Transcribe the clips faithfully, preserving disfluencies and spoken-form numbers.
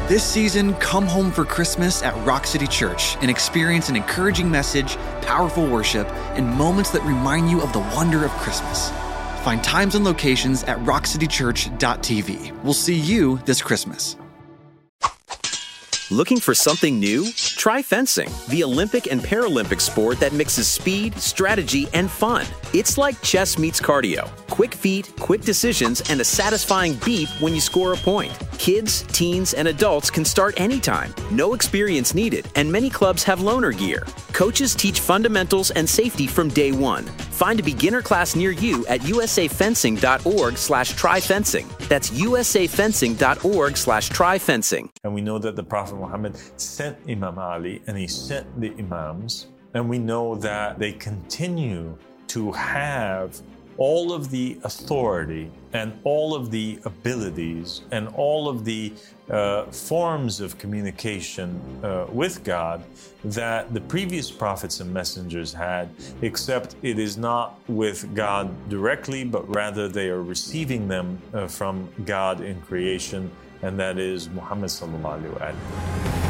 This season, come home for Christmas at Rock City Church and experience an encouraging message, powerful worship, and moments that remind you of the wonder of Christmas. Find times and locations at rock city church dot t v. We'll see you this Christmas. Looking for something new? Try fencing, the Olympic and Paralympic sport that mixes speed, strategy, and fun. It's like chess meets cardio. Quick feet, quick decisions, and a satisfying beep when you score a point. Kids, teens, and adults can start anytime. No experience needed, and many clubs have loaner gear. Coaches teach fundamentals and safety from day one. Find a beginner class near you at usafencing.org slash tryfencing. That's usafencing.org slash tryfencing. And we know that the Prophet Muhammad sent Imam Ali and he sent the Imams. And we know that they continue to have all of the authority and all of the abilities and all of the uh, forms of communication uh, with God that the previous prophets and messengers had, except it is not with God directly, but rather they are receiving them uh, from God in creation, and that is Muhammad sallallahu alaihi wasallam.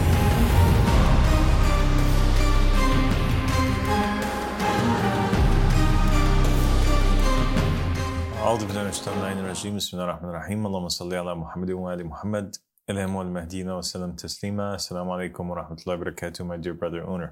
أعوذ بالله من الشيطان الرجيم بسم الله الرحمن الرحيم اللهم صل على محمد وآل محمد اللهم والمهدينا وسلم تسليما السلام عليكم ورحمة الله وبركاته. My dear brother owner,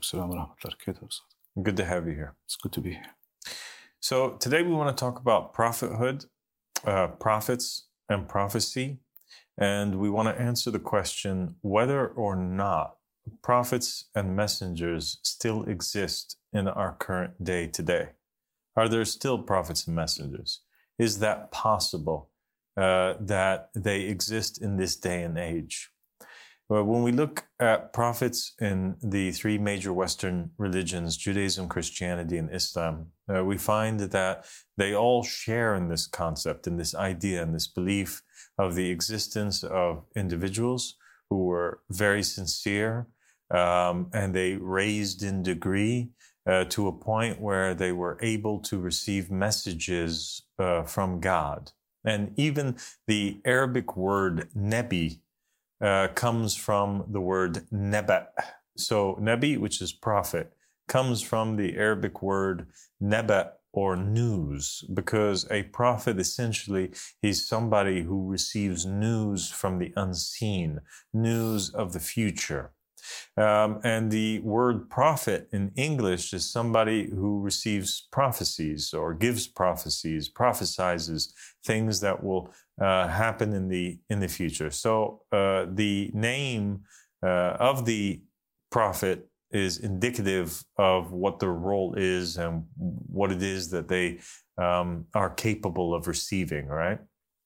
good to have you here. It's good to be here. So today we want to talk about prophethood, uh, prophets, and prophecy, and we want to answer the question whether or not prophets and messengers still exist in our current day today. Are there still prophets and messengers? Is that possible uh, that they exist in this day and age? Well, when we look at prophets in the three major Western religions, Judaism, Christianity, and Islam, uh, we find that they all share in this concept, in this idea, in this belief of the existence of individuals who were very sincere um, and they raised in degree Uh, to a point where they were able to receive messages uh, from God. And even the Arabic word nebi uh, comes from the word neba. So nebi, which is prophet, comes from the Arabic word neba, or news, because a prophet essentially is somebody who receives news from the unseen, news of the future. Um, and the word prophet in English is somebody who receives prophecies or gives prophecies, prophesizes things that will uh, happen in the in the future. So uh, the name uh, of the prophet is indicative of what their role is and what it is that they um, are capable of receiving, right?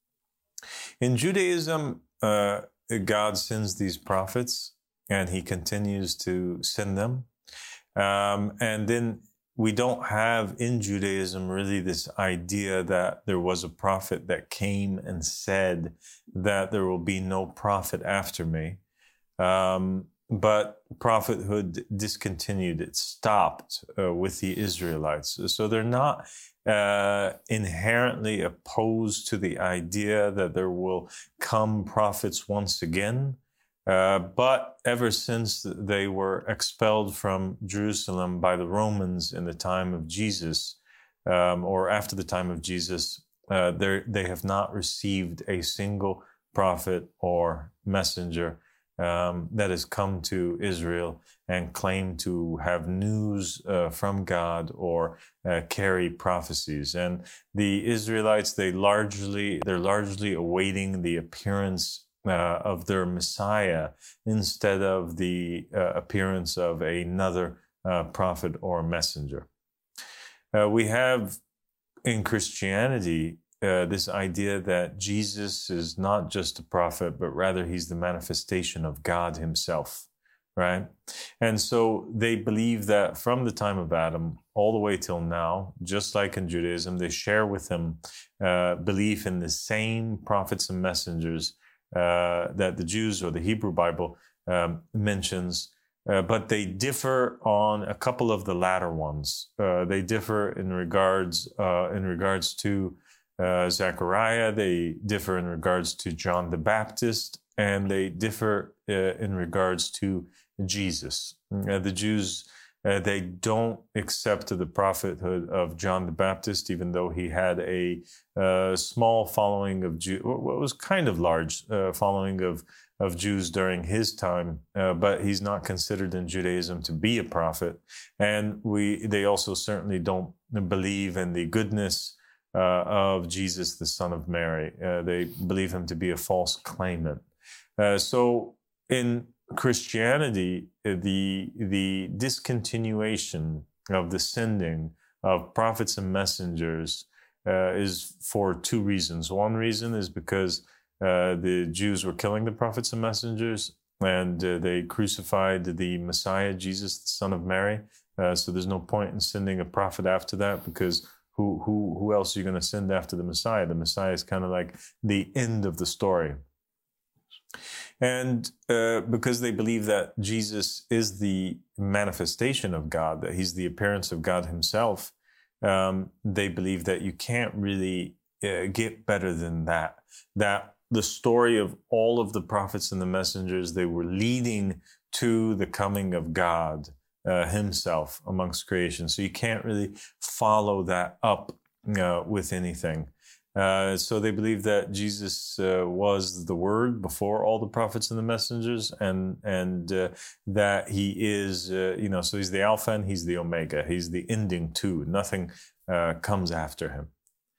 In Judaism, uh, God sends these prophets, and he continues to send them. Um, and then we don't have in Judaism really this idea that there was a prophet that came and said that there will be no prophet after me. Um, but prophethood discontinued. It stopped uh, with the Israelites. So they're not uh, inherently opposed to the idea that there will come prophets once again. Uh, but ever since they were expelled from Jerusalem by the Romans in the time of Jesus, um, or after the time of Jesus, uh, they have not received a single prophet or messenger um, that has come to Israel and claimed to have news uh, from God or uh, carry prophecies. And the Israelites, they largely, they're largely awaiting the appearance Uh, of their Messiah instead of the uh, appearance of another uh, prophet or messenger. Uh, we have in Christianity uh, this idea that Jesus is not just a prophet, but rather he's the manifestation of God himself, right? And so they believe that from the time of Adam all the way till now, just like in Judaism, they share with him uh, belief in the same prophets and messengers Uh, that the Jews or the Hebrew Bible um, mentions, uh, but they differ on a couple of the latter ones. Uh, they differ in regards uh, in regards to uh, Zechariah. They differ in regards to John the Baptist, and they differ uh, in regards to Jesus. Uh, the Jews, uh, they don't accept the prophethood of John the Baptist, even though he had a uh, small following of Jews, what was kind of large uh, following of, of Jews during his time, uh, but he's not considered in Judaism to be a prophet. And we, they also certainly don't believe in the goodness uh, of Jesus, the son of Mary. Uh, they believe him to be a false claimant. Uh, so in Christianity, the the discontinuation of the sending of prophets and messengers uh, is for two reasons. One reason is because uh, the Jews were killing the prophets and messengers, and uh, they crucified the Messiah, Jesus, the son of Mary. Uh, so there's no point in sending a prophet after that, because who who who else are you going to send after the Messiah? The Messiah is kind of like the end of the story. And uh, because they believe that Jesus is the manifestation of God, that he's the appearance of God himself, um, they believe that you can't really uh, get better than that. That the story of all of the prophets and the messengers, they were leading to the coming of God uh, himself amongst creation. So you can't really follow that up uh, with anything. Uh, so they believe that Jesus uh, was the Word before all the prophets and the messengers, and and uh, that he is, uh, you know, so he's the Alpha and he's the Omega. He's the ending too. Nothing uh, comes after him.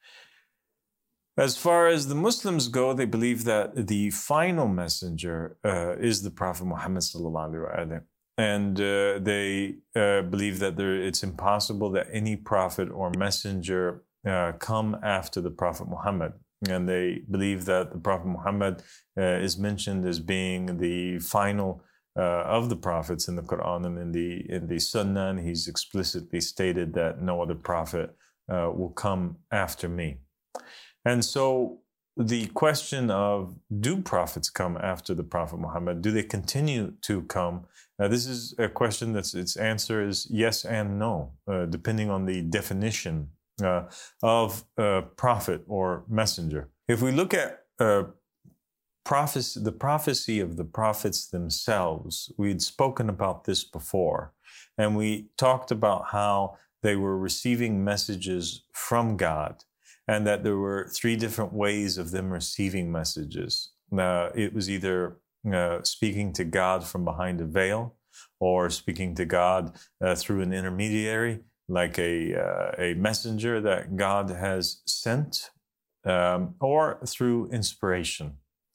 As far as the Muslims go, they believe that the final messenger uh, is the Prophet Muhammad sallallahu alaihi wasallam. And uh, they uh, believe that there, it's impossible that any prophet or messenger Uh, come after the Prophet Muhammad. And they believe that the Prophet Muhammad uh, is mentioned as being the final uh, of the prophets in the Quran and in the in the Sunnah, and he's explicitly stated that no other prophet uh, will come after me. And so the question of, do prophets come after the Prophet Muhammad? Do they continue to come? Uh, this is a question that's, its answer is yes and no, uh, depending on the definition Uh, of uh, prophet or messenger. If we look at uh, prophecy, the prophecy of the prophets themselves, we'd spoken about this before, and we talked about how they were receiving messages from God, and that there were three different ways of them receiving messages. Uh, it was either uh, speaking to God from behind a veil, or speaking to God uh, through an intermediary, like a uh, a messenger that God has sent, um, or through inspiration.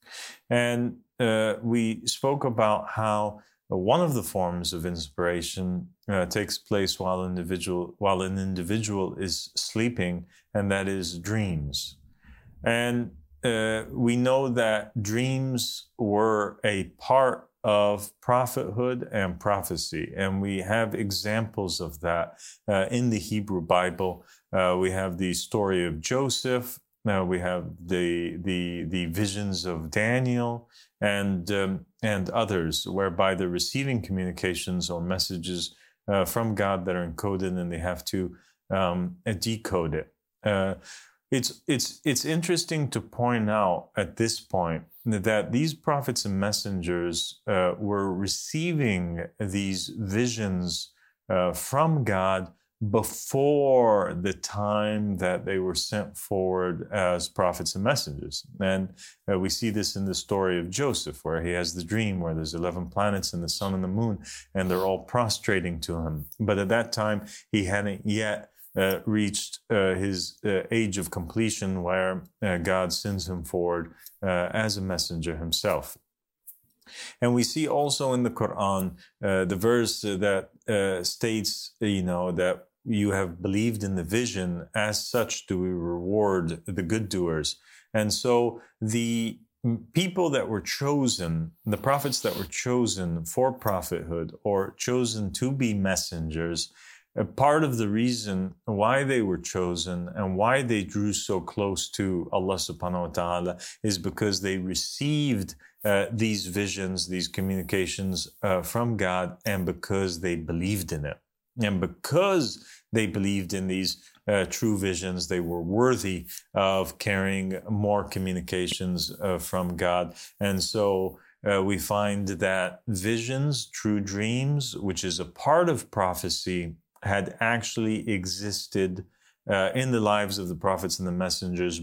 And uh, we spoke about how one of the forms of inspiration uh, takes place while individual while an individual is sleeping, and that is dreams. And uh, we know that dreams were a part of prophethood and prophecy. And we have examples of that uh, in the Hebrew Bible. Uh, we have the story of Joseph. Uh, we have the, the, the visions of Daniel and, um, and others, whereby they're receiving communications or messages uh, from God that are encoded, and they have to um, decode it. Uh, it's, it's, it's interesting to point out at this point that these prophets and messengers uh, were receiving these visions uh, from God before the time that they were sent forward as prophets and messengers. And uh, we see this in the story of Joseph, where he has the dream where there's eleven planets and the sun and the moon, and they're all prostrating to him. But at that time, he hadn't yet Uh, reached uh, his uh, age of completion, where uh, God sends him forward uh, as a messenger himself. And we see also in the Quran uh, the verse that uh, states, you know, that you have believed in the vision, as such do we reward the good doers. And so the people that were chosen, the prophets that were chosen for prophethood or chosen to be messengers, a part of the reason why they were chosen and why they drew so close to Allah subhanahu wa ta'ala is because they received uh, these visions, these communications uh, from God, and because they believed in it. And because they believed in these uh, true visions, they were worthy of carrying more communications uh, from God. And so uh, we find that visions, true dreams, which is a part of prophecy, had actually existed uh, in the lives of the prophets and the messengers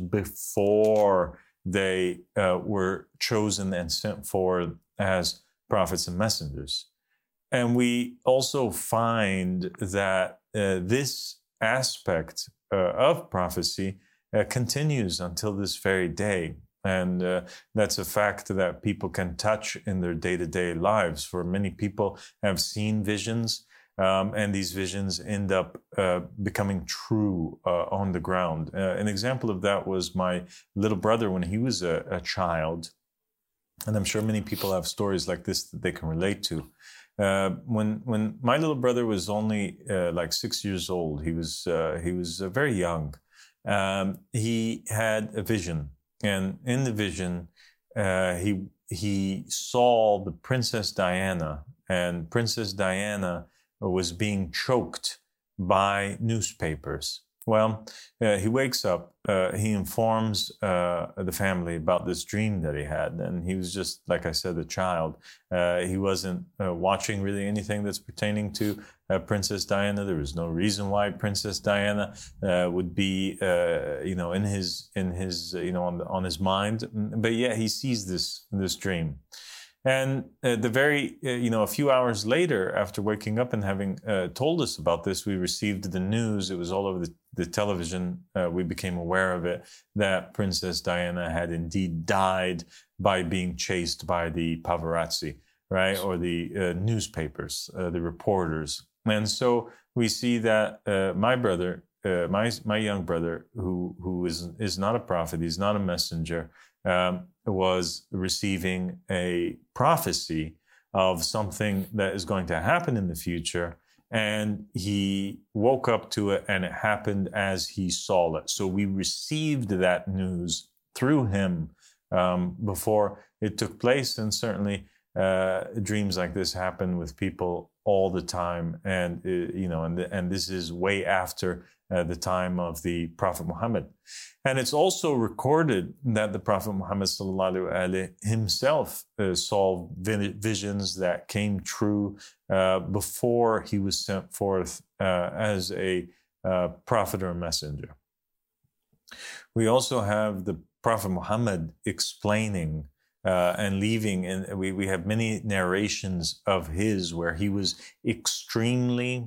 before they uh, were chosen and sent forward as prophets and messengers. And we also find that uh, this aspect uh, of prophecy uh, continues until this very day. And uh, that's a fact that people can touch in their day-to-day lives. For many people have seen visions, um, and these visions end up uh, becoming true uh, on the ground. Uh, an example of that was my little brother when he was a, a child. And I'm sure many people have stories like this that they can relate to. Uh, when when my little brother was only uh, like six years old, he was uh, he was uh, very young. Um, he had a vision, and in the vision, uh, he he saw the Princess Diana, and Princess Diana was being choked by newspapers. Well, uh, he wakes up, uh, he informs uh, the family about this dream that he had. And he was just, like I said, a child. Uh, he wasn't uh, watching really anything that's pertaining to uh, Princess Diana. There was no reason why Princess Diana uh, would be, uh, you know, in his, in his, uh, you know, on, the, on his mind. But yet he sees this, this dream. And uh, the very, uh, you know, a few hours later, after waking up and having uh, told us about this, we received the news. It was all over the, the television. Uh, we became aware of it, that Princess Diana had indeed died by being chased by the paparazzi, right? Or the uh, newspapers, uh, the reporters. And so we see that uh, my brother, uh, my my young brother, who who is is not a prophet, he's not a messenger, um, was receiving a prophecy of something that is going to happen in the future. And he woke up to it, and it happened as he saw it. So we received that news through him um, before it took place. And certainly uh, dreams like this happen with people all the time. And, uh, you know, and, the, and this is way after uh, the time of the Prophet Muhammad. And it's also recorded that the Prophet Muhammad sallallahu alaihi himself uh, saw visions that came true uh, before he was sent forth uh, as a uh, prophet or messenger. We also have the Prophet Muhammad explaining uh, and leaving, and we, we have many narrations of his where he was extremely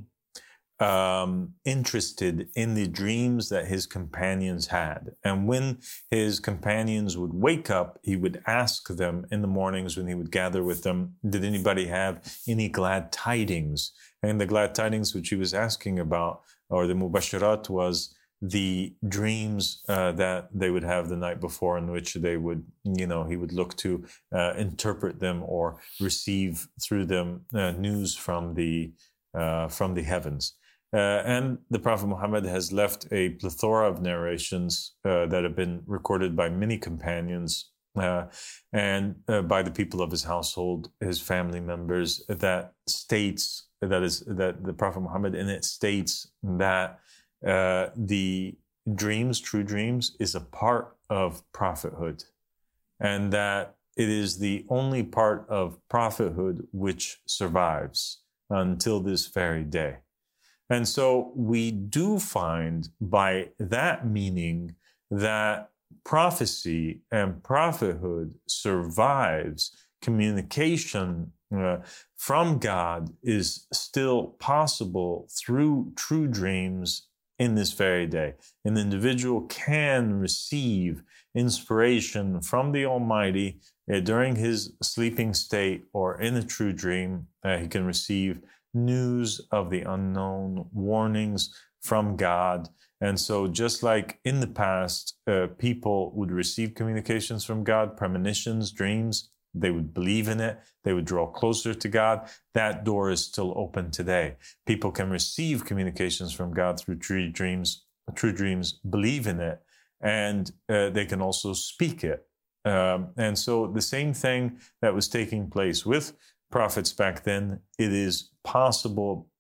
Um, interested in the dreams that his companions had. And when his companions would wake up, he would ask them in the mornings when he would gather with them, did anybody have any glad tidings? And the glad tidings which he was asking about, or the mubashirat, was the dreams uh, that they would have the night before, in which they would, you know, he would look to uh, interpret them or receive through them uh, news from the uh, from the heavens. Uh, and the Prophet Muhammad has left a plethora of narrations uh, that have been recorded by many companions uh, and uh, by the people of his household, his family members, that states, that is, that the Prophet Muhammad in it states that uh, the dreams, true dreams, is a part of prophethood, and that it is the only part of prophethood which survives until this very day. And so we do find by that meaning that prophecy and prophethood survives. Communication uh, from God is still possible through true dreams in this very day. An individual can receive inspiration from the Almighty uh, during his sleeping state or in a true dream. Uh, he can receive news of the unknown, warnings from God. And so just like in the past, uh, people would receive communications from God, premonitions, dreams, they would believe in it, they would draw closer to God. That door is still open today. People can receive communications from God through true dreams, true dreams, believe in it, and uh, they can also speak it. Um, and so the same thing that was taking place with prophets back then, it is possible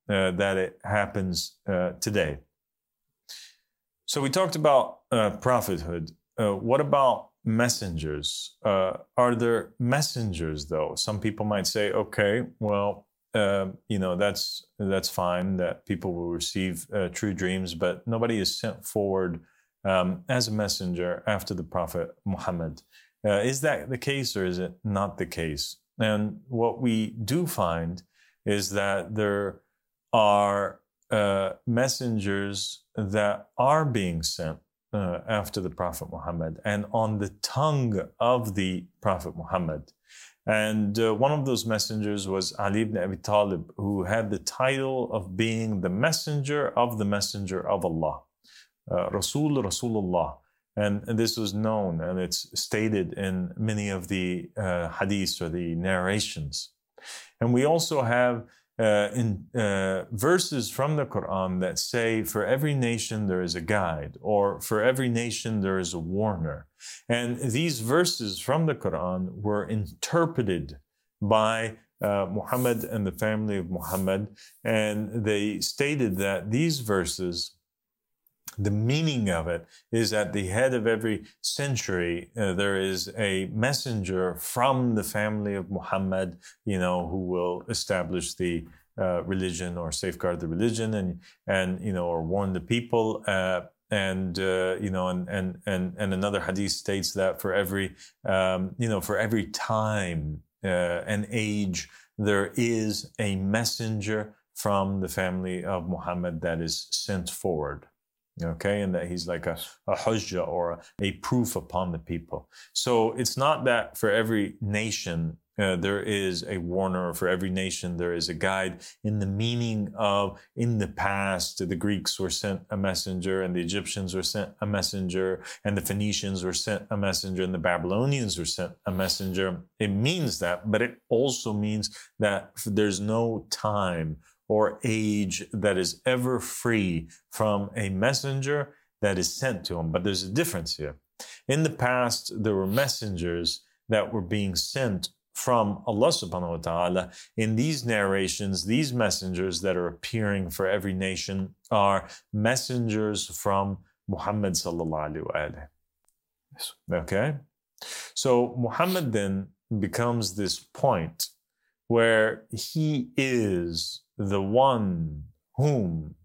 uh, that it happens uh, today. So we talked about uh, prophethood. Uh, what about messengers? Uh, are there messengers, though? Some people might say, okay, well, uh, you know, that's that's fine that people will receive uh, true dreams, but nobody is sent forward um, as a messenger after the Prophet Muhammad. Uh, is that the case, or is it not the case? And what we do find is that there are uh, messengers that are being sent uh, after the Prophet Muhammad and on the tongue of the Prophet Muhammad. And uh, one of those messengers was Ali ibn Abi Talib, who had the title of being the messenger of the messenger of Allah, uh, Rasul Rasulullah. And, and this was known, and it's stated in many of the uh, hadiths or the narrations. And we also have uh, in uh, verses from the Quran that say, for every nation there is a guide, or for every nation there is a warner. And these verses from the Quran were interpreted by uh, Muhammad and the family of Muhammad, and they stated that these verses, the meaning of it is at the head of every century, uh, there is a messenger from the family of Muhammad, you know, who will establish the uh, religion or safeguard the religion and, and, you know, or warn the people. Uh, and, uh, you know, and, and, and, and another hadith states that for every, um, you know, for every time uh, and age, there is a messenger from the family of Muhammad that is sent forward. Okay, and that he's like a, a hujjah or a, a proof upon the people. So it's not that for every nation uh, there is a warner, or for every nation there is a guide, in the meaning of in the past the Greeks were sent a messenger, and the Egyptians were sent a messenger, and the Phoenicians were sent a messenger, and the Babylonians were sent a messenger. It means that, but it also means that there's no time or age that is ever free from a messenger that is sent to him. But there's a difference here. In the past, there were messengers that were being sent from Allah subhanahu wa ta'ala. In these narrations, these messengers that are appearing for every nation are messengers from Muhammad sallallahu alaihi wasallam. Okay? So Muhammad then becomes this point where he is the one whom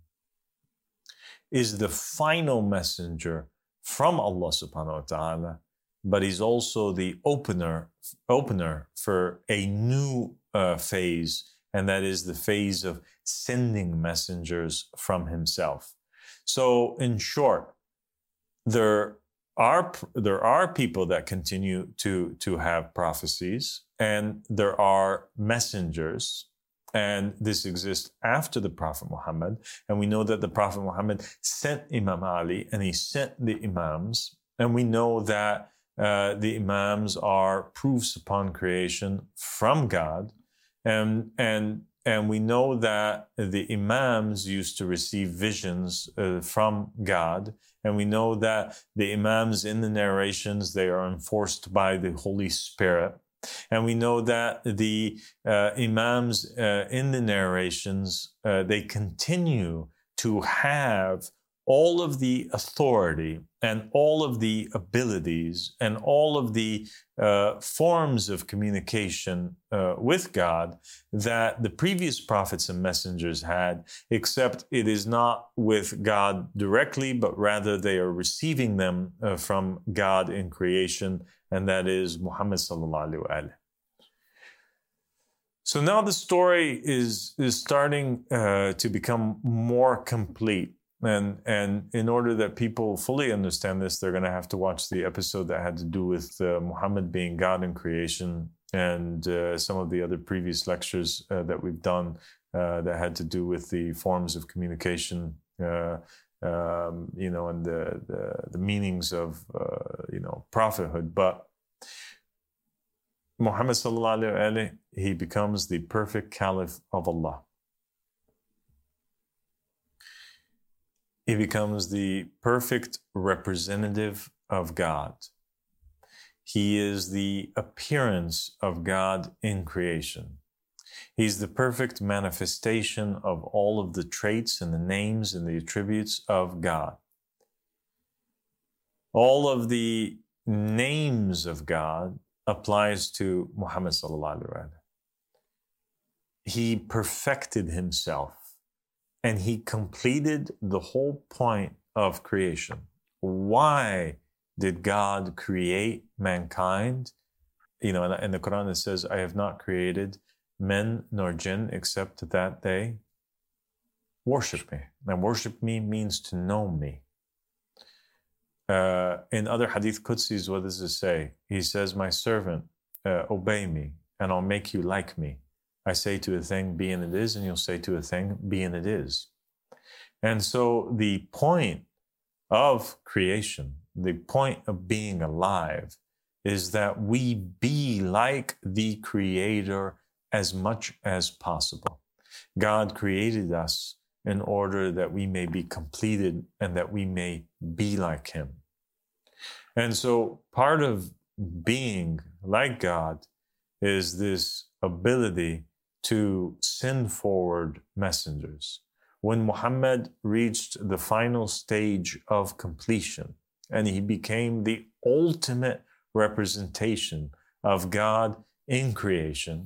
is the final messenger from Allah subhanahu wa ta'ala, but he's also the opener, opener for a new uh, phase, and that is the phase of sending messengers from himself. So in short, there are, there are people that continue to, to have prophecies, and there are messengers. And this exists after the Prophet Muhammad. And we know that the Prophet Muhammad sent Imam Ali and he sent the Imams. And we know that uh, the Imams are proofs upon creation from God. And, and, and we know that the Imams used to receive visions uh, from God. And we know that the Imams in the narrations, they are enforced by the Holy Spirit. And we know that the uh, Imams uh, in the narrations, uh, they continue to have all of the authority and all of the abilities and all of the uh, forms of communication uh, with God that the previous prophets and messengers had, except it is not with God directly, but rather they are receiving them uh, from God in creation, and that is Muhammad sallallahu alaihi wasallam. So now the story is, is starting uh, to become more complete. And, and in order that people fully understand this, they're going to have to watch the episode that had to do with uh, Muhammad being God in creation, and uh, some of the other previous lectures uh, that we've done uh, that had to do with the forms of communication, uh, um, you know, and the, the, the meanings of, uh, you know, prophethood. But Muhammad sallallahu alaihi wasallam, he becomes the perfect caliph of Allah. He becomes the perfect representative of God. He is the appearance of God in creation. He's the perfect manifestation of all of the traits and the names and the attributes of God. All of the names of God applies to Muhammad sallallahu alaihi wasallam. He perfected himself and he completed the whole point of creation. Why did God create mankind? You know, in the Quran it says, I have not created men nor jinn except that they worship me. And worship me means to know me. Uh, in other hadith Qudsis, what does it say? He says, my servant, uh, obey me and I'll make you like me. I say to a thing, be and it is, and you'll say to a thing, be and it is. And so the point of creation, the point of being alive, is that we be like the Creator as much as possible. God created us in order that we may be completed and that we may be like Him. And so part of being like God is this ability to send forward messengers. When Muhammad reached the final stage of completion and he became the ultimate representation of God in creation,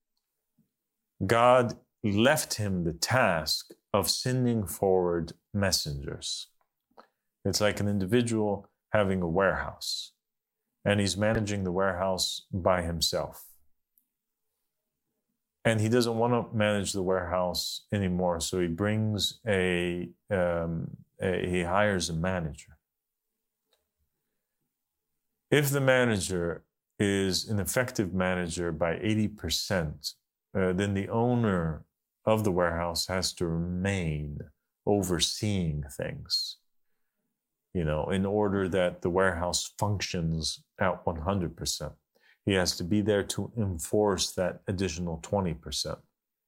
God left him the task of sending forward messengers. It's like an individual having a warehouse, and he's managing the warehouse by himself. And he doesn't want to manage the warehouse anymore, so he brings a, um, a he hires a manager. If the manager is an effective manager by eighty percent, uh, then the owner of the warehouse has to remain overseeing things, you know, in order that the warehouse functions at one hundred percent. He has to be there to enforce that additional twenty percent.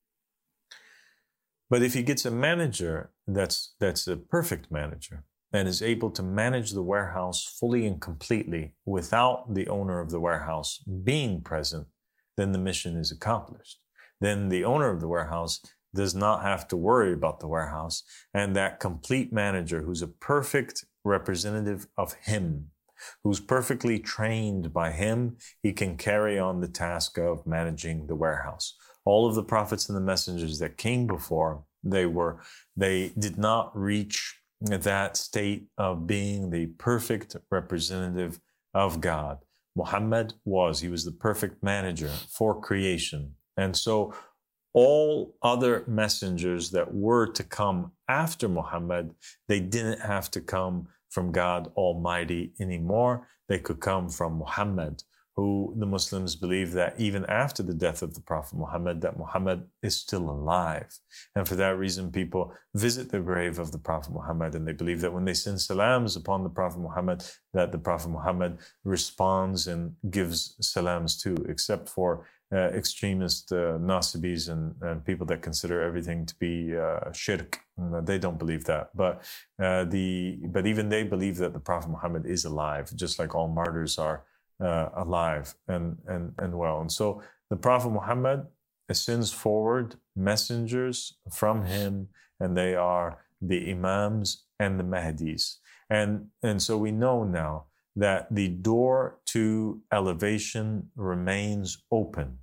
But if he gets a manager that's that's a perfect manager and is able to manage the warehouse fully and completely without the owner of the warehouse being present, then the mission is accomplished. Then the owner of the warehouse does not have to worry about the warehouse, and that complete manager who's a perfect representative of him, who's perfectly trained by him, he can carry on the task of managing the warehouse. All of the prophets and the messengers that came before, they were, they did not reach that state of being the perfect representative of God. Muhammad was, he was the perfect manager for creation. And so all other messengers that were to come after Muhammad, they didn't have to come from God Almighty anymore. They could come from Muhammad, who the Muslims believe that even after the death of the Prophet Muhammad, that Muhammad is still alive. And for that reason, people visit the grave of the Prophet Muhammad, and they believe that when they send salams upon the Prophet Muhammad, that the Prophet Muhammad responds and gives salams too, except for uh, extremist uh, Nasibis and, and people that consider everything to be uh, shirk. They don't believe that. But uh, the but even they believe that the Prophet Muhammad is alive, just like all martyrs are uh, alive and, and, and well. And so the Prophet Muhammad sends forward messengers from him, and they are the Imams and the Mahdis. And, and so we know now that the door to elevation remains open,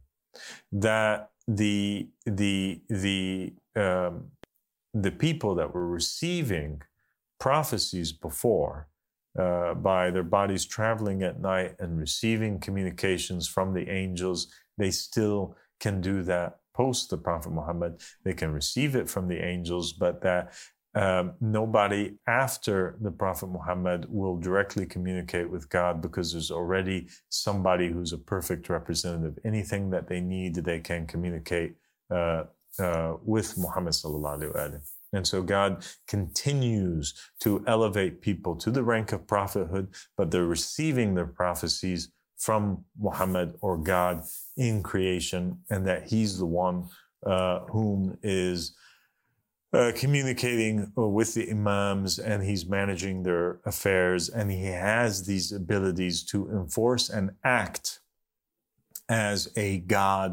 that the, the, the, um, the people that were receiving prophecies before, uh, by their bodies traveling at night and receiving communications from the angels, they still can do that post the Prophet Muhammad. They can receive it from the angels, but that um, nobody after the Prophet Muhammad will directly communicate with God, because there's already somebody who's a perfect representative. Anything that they need, they can communicate uh, uh, with Muhammad sallallahu alaihi wasallam. And so God continues to elevate people to the rank of prophethood, but they're receiving their prophecies from Muhammad or God in creation, and that he's the one uh, whom is uh, communicating with the imams, and he's managing their affairs, and he has these abilities to enforce and act as a God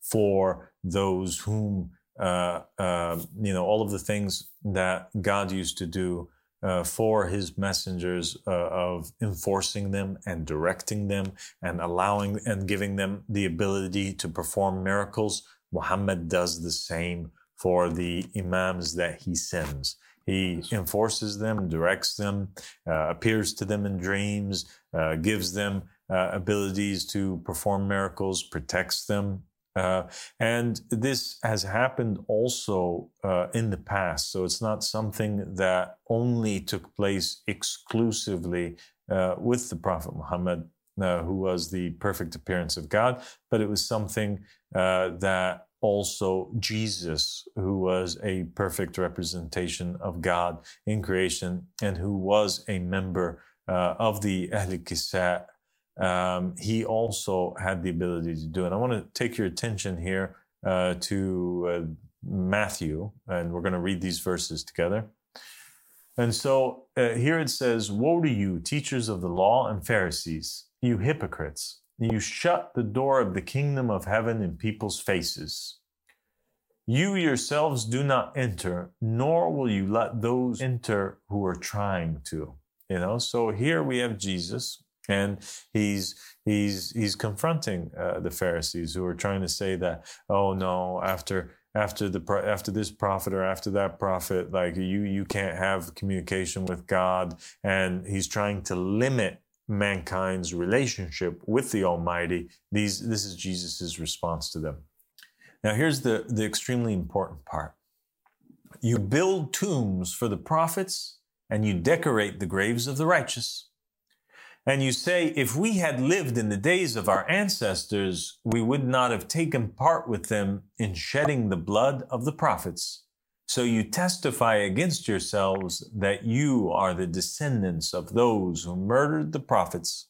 for those whom, uh, uh, you know, all of the things that God used to do uh, for his messengers uh, of enforcing them and directing them and allowing and giving them the ability to perform miracles. Muhammad does the same for the imams that he sends. He enforces them, directs them, uh, appears to them in dreams, uh, gives them uh, abilities to perform miracles, protects them. Uh, and this has happened also uh, in the past. So it's not something that only took place exclusively uh, with the Prophet Muhammad, uh, who was the perfect appearance of God, but it was something uh, that also Jesus, who was a perfect representation of God in creation and who was a member uh, of the Ahl Kisa, um, he also had the ability to do it. I want to take your attention here uh, to uh, Matthew, and we're going to read these verses together. And so uh, here it says, "Woe to you, teachers of the law and Pharisees, you hypocrites! You shut the door of the kingdom of heaven in people's faces. You yourselves do not enter, nor will you let those enter who are trying to." You know, so here we have Jesus, and he's he's he's confronting uh, the Pharisees who are trying to say that, oh no, after after the after this prophet or after that prophet, like you you can't have communication with God, and he's trying to limit mankind's relationship with the Almighty. These this is Jesus's response to them. Now here's the, the extremely important part. You build tombs for the prophets, and you decorate the graves of the righteous. And you say, if we had lived in the days of our ancestors, we would not have taken part with them in shedding the blood of the prophets. So you testify against yourselves that you are the descendants of those who murdered the prophets.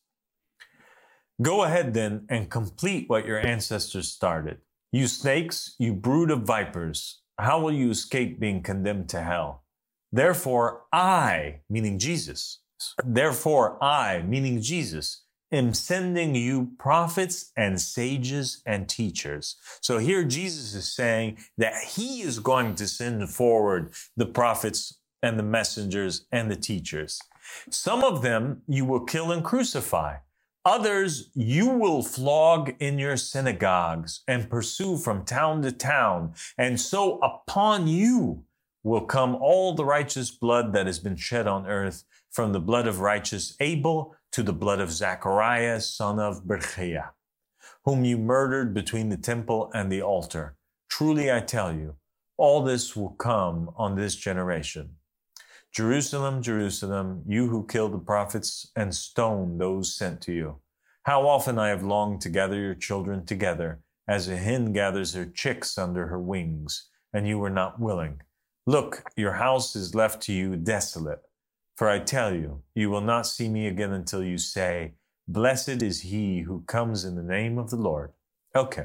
Go ahead then and complete what your ancestors started. You snakes, you brood of vipers, how will you escape being condemned to hell? Therefore I, meaning Jesus, therefore I, meaning Jesus, am sending you prophets and sages and teachers. So here Jesus is saying that he is going to send forward the prophets and the messengers and the teachers. Some of them you will kill and crucify. Others you will flog in your synagogues and pursue from town to town. And so upon you will come all the righteous blood that has been shed on earth, from the blood of righteous Abel to the blood of Zachariah, son of Berechiah, whom you murdered between the temple and the altar. Truly I tell you, all this will come on this generation. Jerusalem, Jerusalem, you who killed the prophets and stoned those sent to you. How often I have longed to gather your children together, as a hen gathers her chicks under her wings, and you were not willing. Look, your house is left to you desolate. For I tell you, you will not see me again until you say, blessed is he who comes in the name of the Lord. Okay,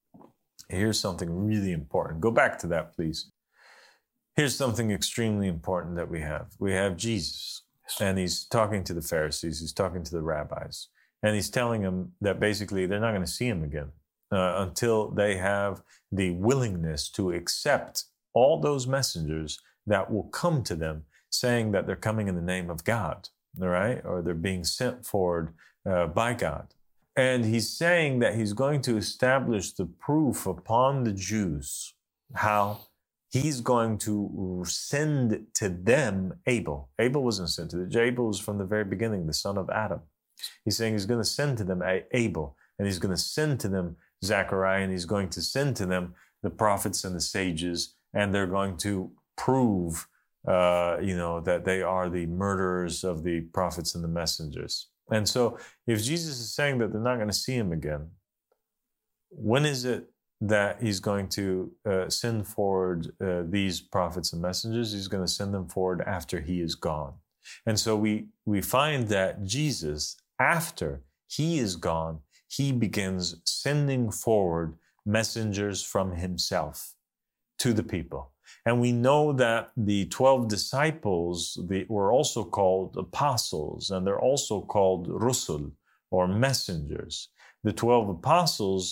here's something really important. Go back to that, please. Here's something extremely important that we have. We have Jesus, and he's talking to the Pharisees. He's talking to the rabbis, and he's telling them that basically they're not going to see him again uh, until they have the willingness to accept all those messengers that will come to them saying that they're coming in the name of God, all right? Or they're being sent forward uh, by God. And he's saying that he's going to establish the proof upon the Jews. How? He's going to send to them Abel. Abel wasn't sent to them. Abel was from the very beginning, the son of Adam. He's saying he's going to send to them Abel, and he's going to send to them Zechariah, and he's going to send to them the prophets and the sages, and they're going to prove, uh, you know, that they are the murderers of the prophets and the messengers. And so if Jesus is saying that they're not going to see him again, when is it that he's going to uh, send forward uh, these prophets and messengers? He's going to send them forward after he is gone. And so we, we find that Jesus, after he is gone, he begins sending forward messengers from himself to the people. And we know that the twelve disciples they were also called apostles, and they're also called rusul, or messengers. The twelve apostles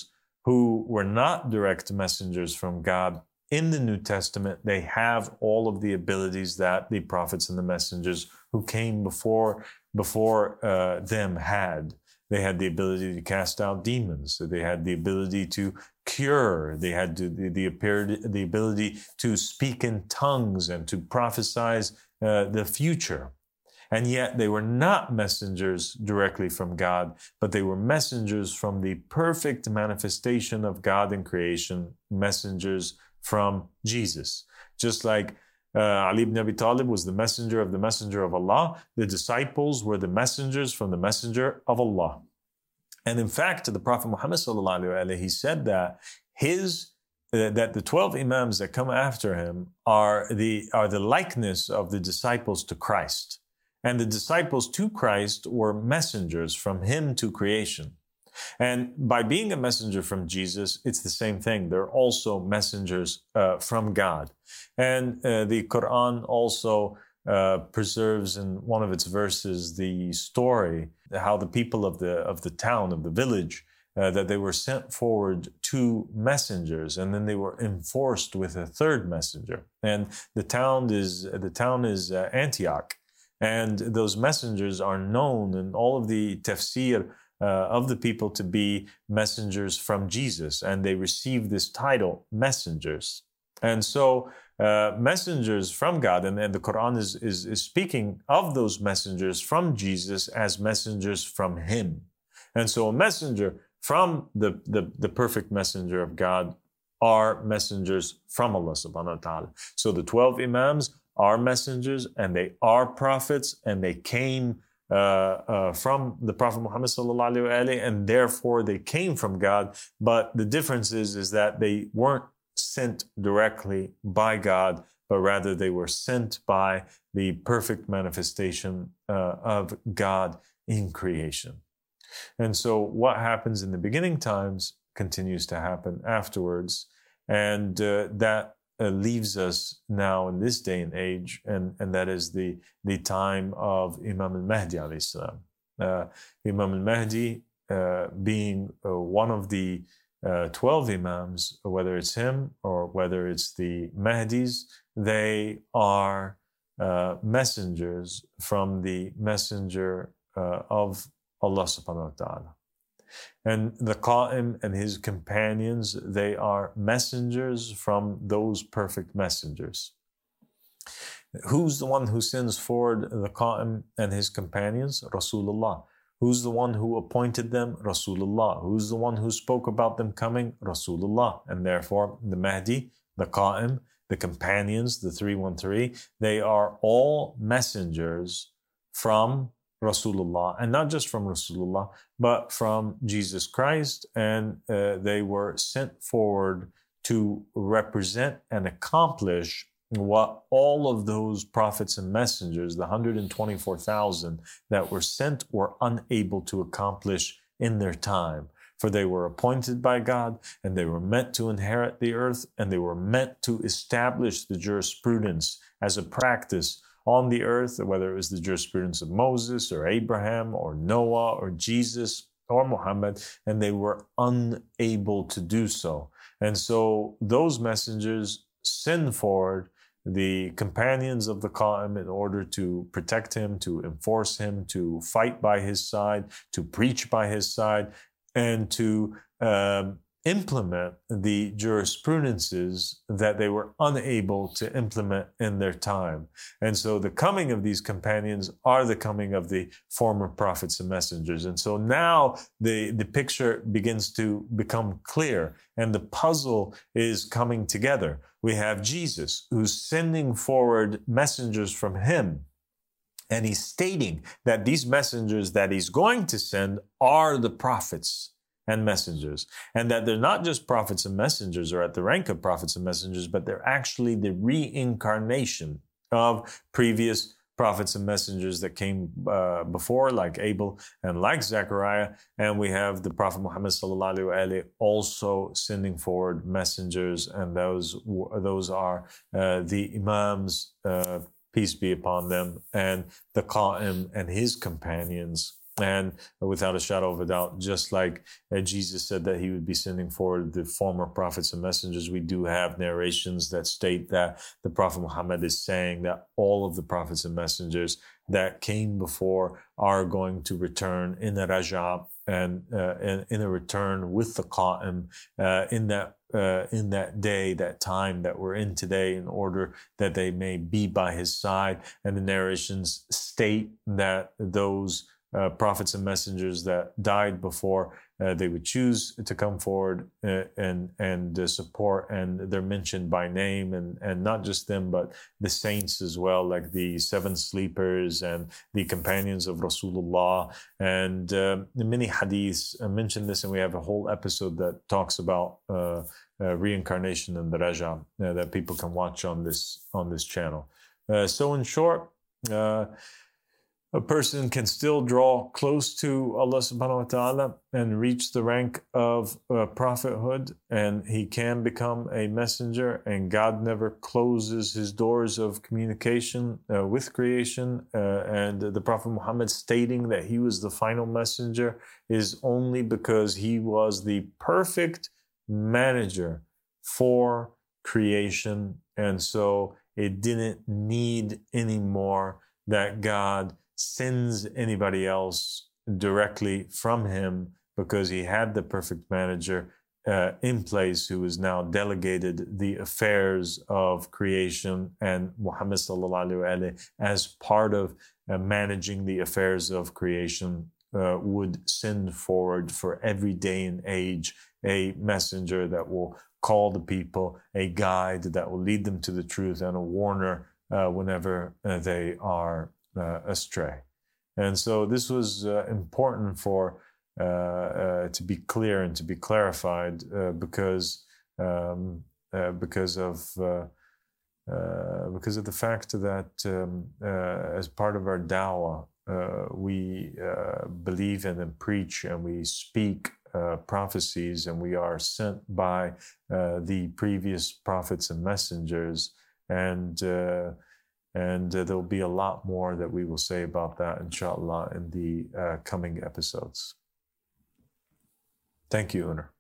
who were not direct messengers from God, in the New Testament, they have all of the abilities that the prophets and the messengers who came before, before uh, them had. They had the ability to cast out demons. They had the ability to cure. They had the, the, the, the ability to speak in tongues and to prophesy uh, the future. And yet they were not messengers directly from God, but they were messengers from the perfect manifestation of God in creation, messengers from Jesus. Just like uh, Ali ibn Abi Talib was the messenger of the messenger of Allah, the disciples were the messengers from the messenger of Allah. And in fact, the Prophet Muhammad sallallahu alaihi wasallam, he said that his uh, that the twelve imams that come after him are the are the likeness of the disciples to Christ. And the disciples to Christ were messengers from him to creation. And by being a messenger from Jesus, it's the same thing. They're also messengers uh, from God. And uh, the Quran also uh, preserves in one of its verses the story, how the people of the of the town, of the village, uh, that they were sent forward two messengers, and then they were enforced with a third messenger. And the town is the town is uh, Antioch, and those messengers are known in all of the tafsir Uh, of the people to be messengers from Jesus, and they receive this title, messengers. And so uh, messengers from God, and, and the Quran is, is, is speaking of those messengers from Jesus as messengers from him. And so a messenger from the, the, the perfect messenger of God are messengers from Allah subhanahu wa ta'ala. So the twelve imams are messengers, and they are prophets, and they came Uh, uh, from the Prophet Muhammad sallallahu alaihi wasallam, and therefore they came from God. But the difference is, is that they weren't sent directly by God, but rather they were sent by the perfect manifestation uh, of God in creation. And so what happens in the beginning times continues to happen afterwards, and uh, that Uh, leaves us now in this day and age, and, and that is the, the time of Imam al-Mahdi alayhi salam. Uh, Imam al-Mahdi uh, being uh, one of the uh, twelve imams, whether it's him or whether it's the Mahdis, they are uh, messengers from the messenger uh, of Allah subhanahu wa ta'ala. And the Qa'im and his companions, they are messengers from those perfect messengers. Who's the one who sends forward the Qa'im and his companions? Rasulullah. Who's the one who appointed them? Rasulullah. Who's the one who spoke about them coming? Rasulullah. And therefore, the Mahdi, the Qa'im, the companions, the three one three, they are all messengers from Rasulullah, and not just from Rasulullah, but from Jesus Christ, and uh, they were sent forward to represent and accomplish what all of those prophets and messengers, the one hundred twenty-four thousand that were sent, were unable to accomplish in their time. For they were appointed by God, and they were meant to inherit the earth, and they were meant to establish the jurisprudence as a practice on the earth, whether it was the jurisprudence of Moses or Abraham or Noah or Jesus or Muhammad, and they were unable to do so. And so those messengers send forward the companions of the Qa'im in order to protect him, to enforce him, to fight by his side, to preach by his side, and to um, implement the jurisprudences that they were unable to implement in their time. And so the coming of these companions are the coming of the former prophets and messengers. And so now the, the picture begins to become clear, and the puzzle is coming together. We have Jesus, who's sending forward messengers from him, and he's stating that these messengers that he's going to send are the prophets and messengers, and that they're not just prophets and messengers or at the rank of prophets and messengers, but they're actually the reincarnation of previous prophets and messengers that came uh, before, like Abel and like Zechariah. And we have the Prophet Muhammad sallallahu alaihi wasallam also sending forward messengers, and those those are uh, the Imams, uh, peace be upon them, and the Qa'im and his companions And without a shadow of a doubt, just like uh, Jesus said that he would be sending forward the former prophets and messengers, we do have narrations that state that the Prophet Muhammad is saying that all of the prophets and messengers that came before are going to return in the Rajab and uh, in, in a return with the Qa'im uh, in that uh, in that day, that time that we're in today, in order that they may be by his side. And the narrations state that those Uh, prophets and messengers that died before, uh, they would choose to come forward uh, and and uh, support, and they're mentioned by name, and and not just them, but the saints as well, like the seven sleepers and the companions of Rasulullah, and uh, many hadiths mention this, and we have a whole episode that talks about uh, uh, reincarnation and the Rajab uh, that people can watch on this on this channel. Uh, so in short, uh, a person can still draw close to Allah subhanahu wa ta'ala and reach the rank of uh, prophethood, and he can become a messenger, and God never closes his doors of communication uh, with creation. Uh, and the Prophet Muhammad stating that he was the final messenger is only because he was the perfect manager for creation. And so it didn't need any more that God sends anybody else directly from him, because he had the perfect manager uh, in place who is now delegated the affairs of creation, and Muhammad sallallahu alaihi wasallam, as part of uh, managing the affairs of creation, uh, would send forward for every day and age a messenger that will call the people, a guide that will lead them to the truth, and a warner uh, whenever uh, they are Uh, astray. And so this was uh, important for uh, uh, to be clear and to be clarified, uh, because um, uh, because of uh, uh, because of the fact that um, uh, as part of our dawah, uh, we uh, believe in and preach and we speak uh, prophecies, and we are sent by uh, the previous prophets and messengers, and uh, And uh, there'll be a lot more that we will say about that, inshallah, in the uh, coming episodes. Thank you, Uner.